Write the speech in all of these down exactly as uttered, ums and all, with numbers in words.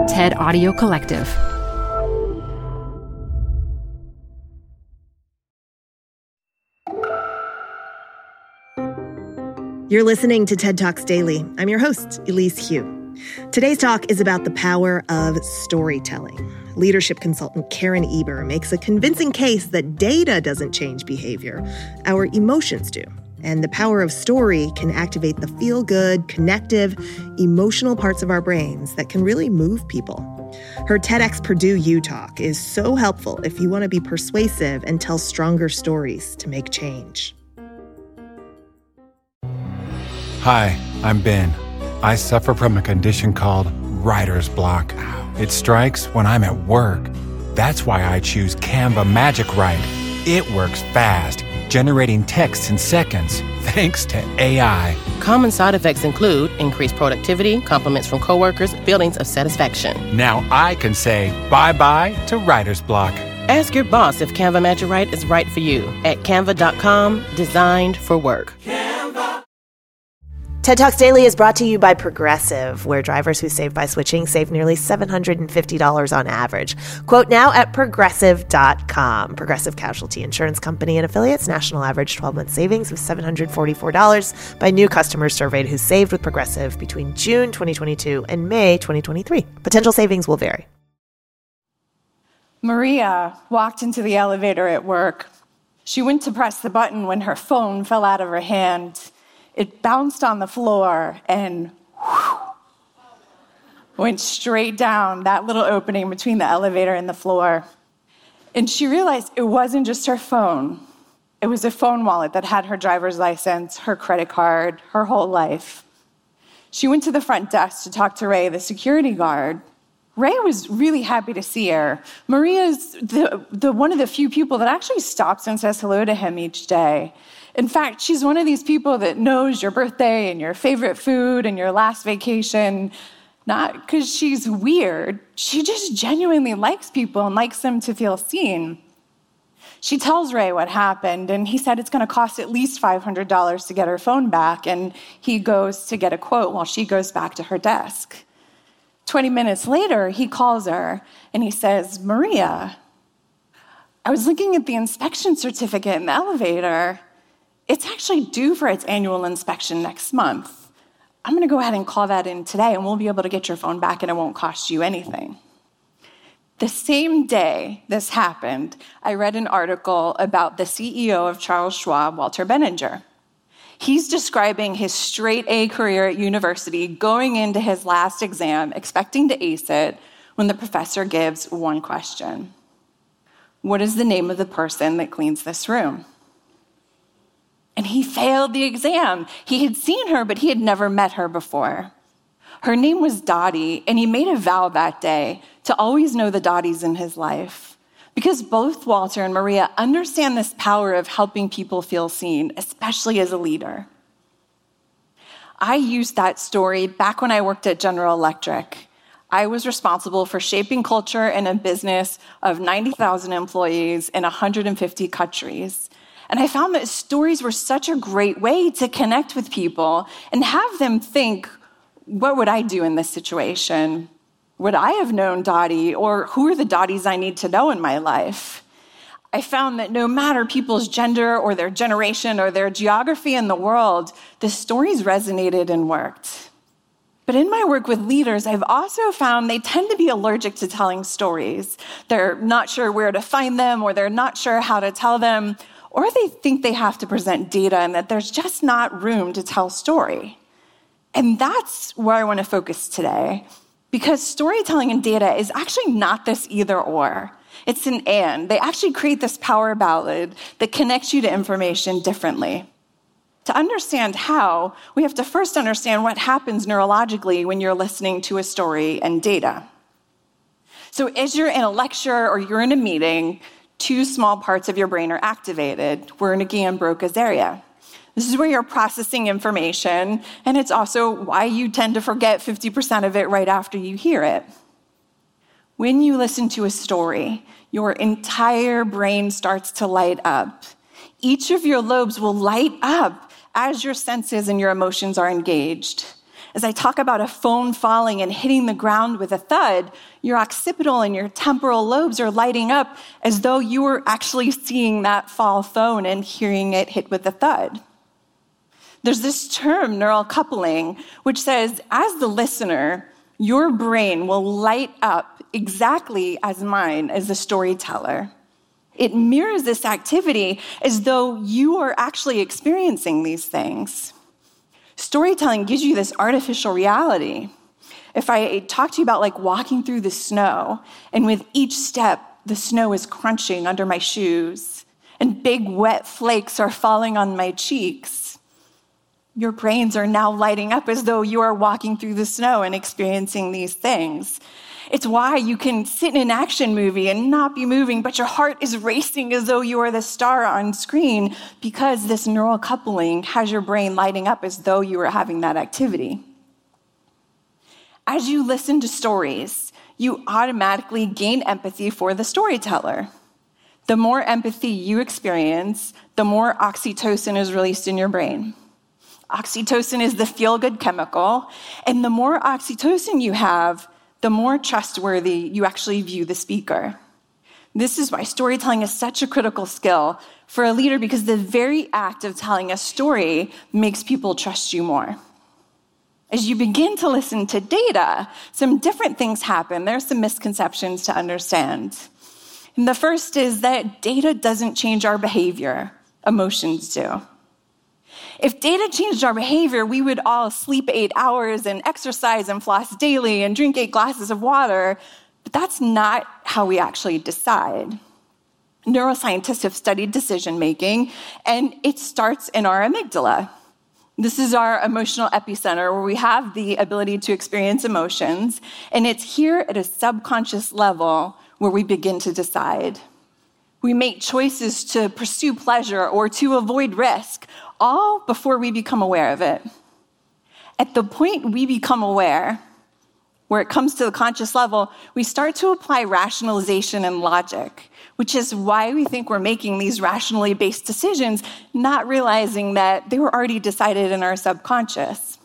TED Audio Collective. You're listening to TED Talks Daily. I'm your host, Elise Hu. Today's talk is about the power of storytelling. Leadership consultant Karen Eber makes a convincing case that data doesn't change behavior, our emotions do. And the power of story can activate the feel-good, connective, emotional parts of our brains that can really move people. Her TEDx Purdue U talk is so helpful if you want to be persuasive and tell stronger stories to make change. Hi, I'm Ben. I suffer from a condition called writer's block. It strikes when I'm at work. That's why I choose Canva Magic Write. It works fast, generating text in seconds, thanks to A I. Common side effects include increased productivity, compliments from coworkers, feelings of satisfaction. Now I can say bye-bye to writer's block. Ask your boss if Canva Magic Write is right for you at canva dot com, designed for work. TED Talks Daily is brought to you by Progressive, where drivers who save by switching save nearly seven hundred fifty dollars on average. Quote now at progressive dot com. Progressive Casualty Insurance Company and affiliates. National average twelve-month savings of seven hundred forty-four dollars by new customers surveyed who saved with Progressive between June twenty twenty-two and May twenty twenty-three. Potential savings will vary. Maria walked into the elevator at work. She went to press the button when her phone fell out of her hand. It bounced on the floor and whew, went straight down that little opening between the elevator and the floor. And she realized it wasn't just her phone. It was a phone wallet that had her driver's license, her credit card, her whole life. She went to the front desk to talk to Ray, the security guard. Ray was really happy to see her. Maria's the, the one of the few people that actually stops and says hello to him each day. In fact, she's one of these people that knows your birthday and your favorite food and your last vacation, not because she's weird. She just genuinely likes people and likes them to feel seen. She tells Ray what happened, and he said it's going to cost at least five hundred dollars to get her phone back, and he goes to get a quote while she goes back to her desk. twenty minutes later, he calls her, and he says, Maria, I was looking at the inspection certificate in the elevator. It's actually due for its annual inspection next month. I'm going to go ahead and call that in today, and we'll be able to get your phone back, and it won't cost you anything. The same day this happened, I read an article about the C E O of Charles Schwab, Walter Benninger. He's describing his straight-A career at university, going into his last exam, expecting to ace it, when the professor gives one question. What is the name of the person that cleans this room? And he failed the exam. He had seen her, but he had never met her before. Her name was Dottie, and he made a vow that day to always know the Dotties in his life, because both Walter and Maria understand this power of helping people feel seen, especially as a leader. I used that story back when I worked at General Electric. I was responsible for shaping culture in a business of ninety thousand employees in one hundred fifty countries. And I found that stories were such a great way to connect with people and have them think, what would I do in this situation? Would I have known Dottie? Or who are the Dotties I need to know in my life? I found that no matter people's gender or their generation or their geography in the world, the stories resonated and worked. But in my work with leaders, I've also found they tend to be allergic to telling stories. They're not sure where to find them, or they're not sure how to tell them, or they think they have to present data and that there's just not room to tell story. And that's where I want to focus today, because storytelling and data is actually not this either or. It's an and. They actually create this power ballad that connects you to information differently. To understand how, we have to first understand what happens neurologically when you're listening to a story and data. So as you're in a lecture or you're in a meeting, two small parts of your brain are activated. Wernicke and Broca's area. This is where you're processing information, and it's also why you tend to forget fifty percent of it right after you hear it. When you listen to a story, your entire brain starts to light up. Each of your lobes will light up as your senses and your emotions are engaged. As I talk about a phone falling and hitting the ground with a thud, your occipital and your temporal lobes are lighting up as though you were actually seeing that fall phone and hearing it hit with a thud. There's this term, neural coupling, which says, as the listener, your brain will light up exactly as mine as the storyteller. It mirrors this activity as though you are actually experiencing these things. Storytelling gives you this artificial reality. If I talk to you about like walking through the snow, and with each step, the snow is crunching under my shoes, and big wet flakes are falling on my cheeks, your brains are now lighting up as though you are walking through the snow and experiencing these things. It's why you can sit in an action movie and not be moving, but your heart is racing as though you are the star on screen, because this neural coupling has your brain lighting up as though you were having that activity. As you listen to stories, you automatically gain empathy for the storyteller. The more empathy you experience, the more oxytocin is released in your brain. Oxytocin is the feel-good chemical, and the more oxytocin you have, the more trustworthy you actually view the speaker. This is why storytelling is such a critical skill for a leader, because the very act of telling a story makes people trust you more. As you begin to listen to data, some different things happen. There are some misconceptions to understand. And the first is that data doesn't change our behavior, emotions do. If data changed our behavior, we would all sleep eight hours and exercise and floss daily and drink eight glasses of water, but that's not how we actually decide. Neuroscientists have studied decision-making, and it starts in our amygdala. This is our emotional epicenter where we have the ability to experience emotions, and it's here at a subconscious level where we begin to decide. We make choices to pursue pleasure or to avoid risk, all before we become aware of it. At the point we become aware, where it comes to the conscious level, we start to apply rationalization and logic, which is why we think we're making these rationally based decisions, not realizing that they were already decided in our subconscious.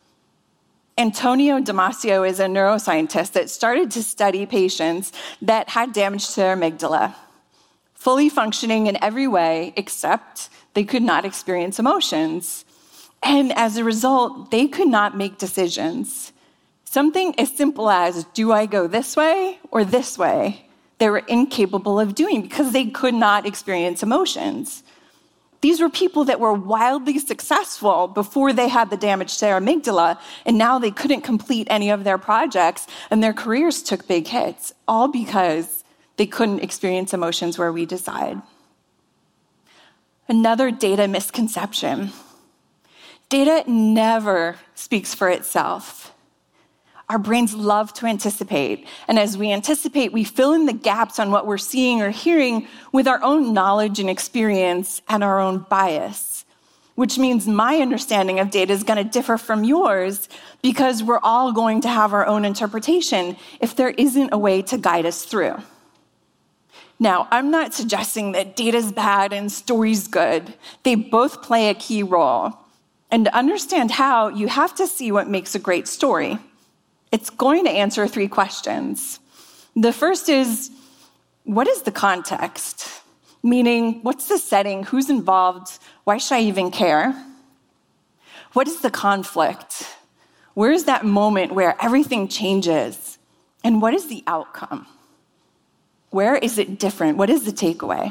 Antonio Damasio is a neuroscientist that started to study patients that had damage to their amygdala, fully functioning in every way except they could not experience emotions. And as a result, they could not make decisions. Something as simple as, do I go this way or this way? They were incapable of doing because they could not experience emotions. These were people that were wildly successful before they had the damage to their amygdala, and now they couldn't complete any of their projects, and their careers took big hits, all because they couldn't experience emotions where we decide. Another data misconception. Data never speaks for itself. Our brains love to anticipate, and as we anticipate, we fill in the gaps on what we're seeing or hearing with our own knowledge and experience and our own bias, which means my understanding of data is going to differ from yours because we're all going to have our own interpretation if there isn't a way to guide us through. Now, I'm not suggesting that data's bad and story's good. They both play a key role. And to understand how, you have to see what makes a great story. It's going to answer three questions. The first is, what is the context? Meaning, what's the setting? Who's involved? Why should I even care? What is the conflict? Where is that moment where everything changes? And what is the outcome? Where is it different? What is the takeaway?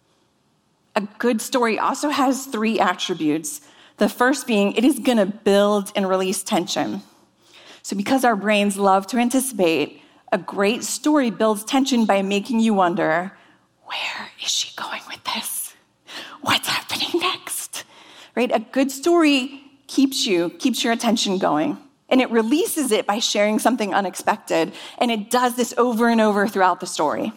A good story also has three attributes. The first being, it is going to build and release tension. So because our brains love to anticipate, a great story builds tension by making you wonder, where is she going with this? What's happening next? Right? A good story keeps you, keeps your attention going. And it releases it by sharing something unexpected. And it does this over and over throughout the story.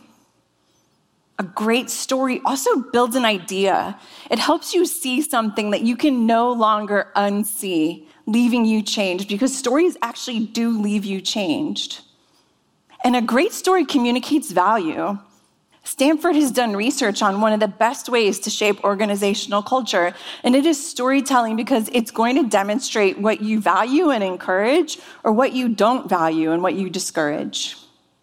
A great story also builds an idea. It helps you see something that you can no longer unsee, leaving you changed, because stories actually do leave you changed. And a great story communicates value. Stanford has done research on one of the best ways to shape organizational culture, and it is storytelling, because it's going to demonstrate what you value and encourage or what you don't value and what you discourage.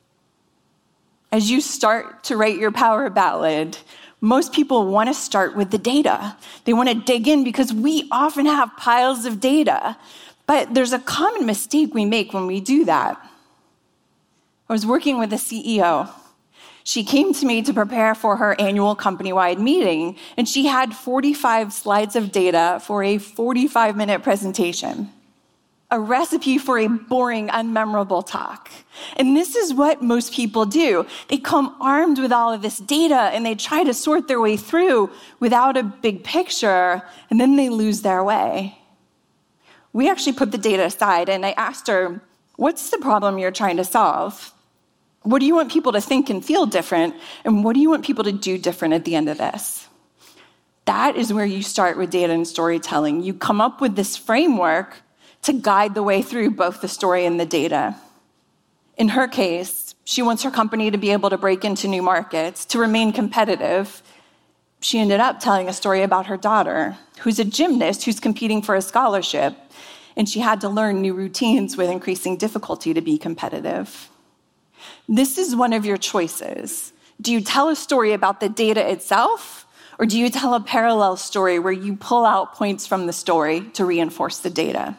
As you start to write your power ballad, most people want to start with the data. They want to dig in because we often have piles of data, but there's a common mistake we make when we do that. I was working with a C E O. She came to me to prepare for her annual company-wide meeting, and she had forty-five slides of data for a forty-five minute presentation. A recipe for a boring, unmemorable talk. And this is what most people do. They come armed with all of this data, and they try to sort their way through without a big picture, and then they lose their way. We actually put the data aside, and I asked her, what's the problem you're trying to solve? What do you want people to think and feel different? And what do you want people to do different at the end of this? That is where you start with data and storytelling. You come up with this framework to guide the way through both the story and the data. In her case, she wants her company to be able to break into new markets, to remain competitive. She ended up telling a story about her daughter, who's a gymnast who's competing for a scholarship, and she had to learn new routines with increasing difficulty to be competitive. This is one of your choices. Do you tell a story about the data itself, or do you tell a parallel story where you pull out points from the story to reinforce the data?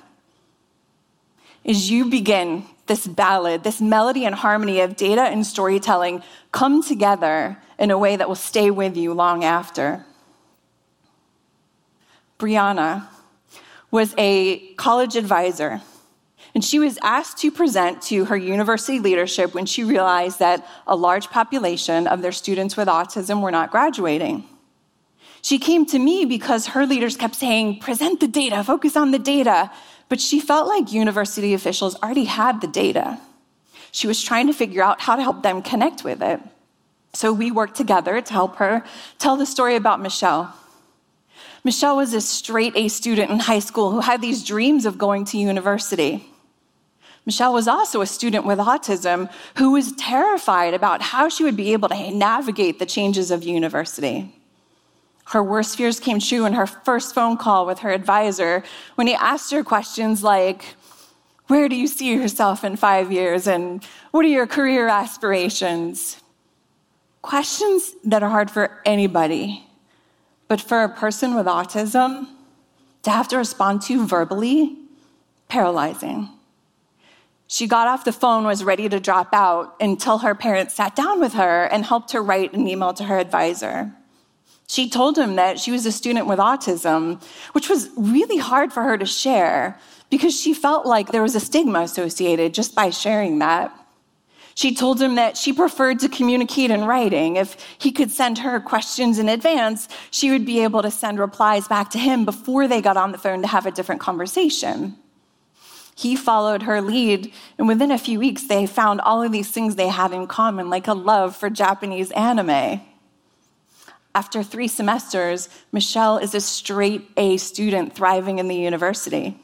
As you begin this ballad, this melody and harmony of data and storytelling come together in a way that will stay with you long after. Brianna was a college advisor, and she was asked to present to her university leadership when she realized that a large population of their students with autism were not graduating. She came to me because her leaders kept saying, present the data, focus on the data. But she felt like university officials already had the data. She was trying to figure out how to help them connect with it. So we worked together to help her tell the story about Michelle. Michelle was a straight A student in high school who had these dreams of going to university. Michelle was also a student with autism who was terrified about how she would be able to navigate the changes of university. Her worst fears came true in her first phone call with her advisor when he asked her questions like, where do you see yourself in five years? And what are your career aspirations? Questions that are hard for anybody. But for a person with autism, to have to respond to verbally, paralyzing. She got off the phone, was ready to drop out until her parents sat down with her and helped her write an email to her advisor. She told him that she was a student with autism, which was really hard for her to share because she felt like there was a stigma associated just by sharing that. She told him that she preferred to communicate in writing. If he could send her questions in advance, she would be able to send replies back to him before they got on the phone to have a different conversation. He followed her lead, and within a few weeks, they found all of these things they had in common, like a love for Japanese anime. After three semesters, Michelle is a straight A student thriving in the university.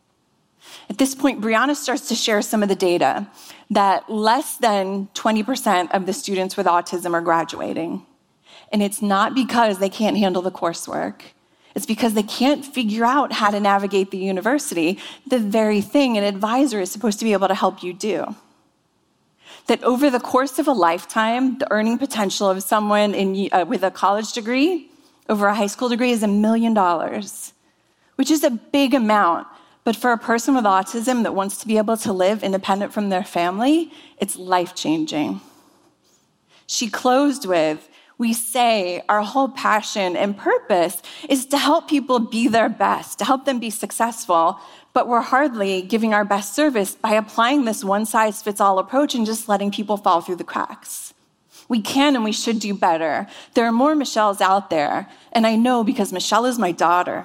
At this point, Brianna starts to share some of the data that less than twenty percent of the students with autism are graduating. And it's not because they can't handle the coursework. It's because they can't figure out how to navigate the university, the very thing an advisor is supposed to be able to help you do. That over the course of a lifetime, the earning potential of someone in, uh, with a college degree over a high school degree is a million dollars, which is a big amount. But for a person with autism that wants to be able to live independent from their family, it's life-changing. She closed with, we say our whole passion and purpose is to help people be their best, to help them be successful, but we're hardly giving our best service by applying this one-size-fits-all approach and just letting people fall through the cracks. We can and we should do better. There are more Michelles out there, and I know because Michelle is my daughter.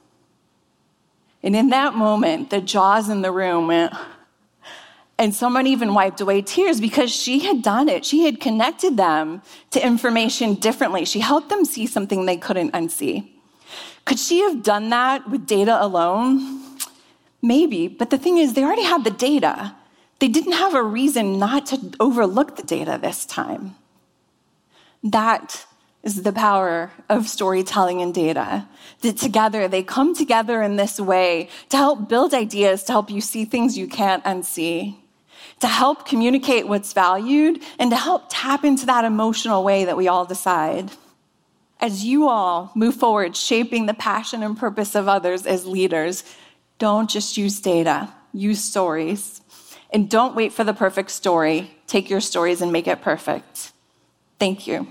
And in that moment, the jaws in the room went, and someone even wiped away tears because she had done it. She had connected them to information differently. She helped them see something they couldn't unsee. Could she have done that with data alone? Maybe, but the thing is, they already had the data. They didn't have a reason not to overlook the data this time. That is the power of storytelling and data. That together, they come together in this way to help build ideas, to help you see things you can't unsee, to help communicate what's valued, and to help tap into that emotional way that we all decide. As you all move forward, shaping the passion and purpose of others as leaders, don't just use data, use stories. And don't wait for the perfect story. Take your stories and make it perfect. Thank you.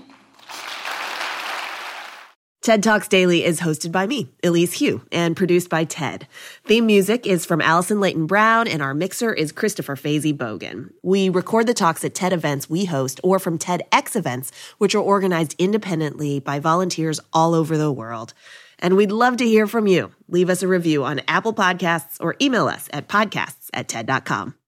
TED Talks Daily is hosted by me, Elise Hu, and produced by TED. Theme music is from Allison Leighton Brown, and our mixer is Christopher Fazy Bogan. We record the talks at TED events we host or from TEDx events, which are organized independently by volunteers all over the world. And we'd love to hear from you. Leave us a review on Apple Podcasts or email us at podcasts at TED dot com.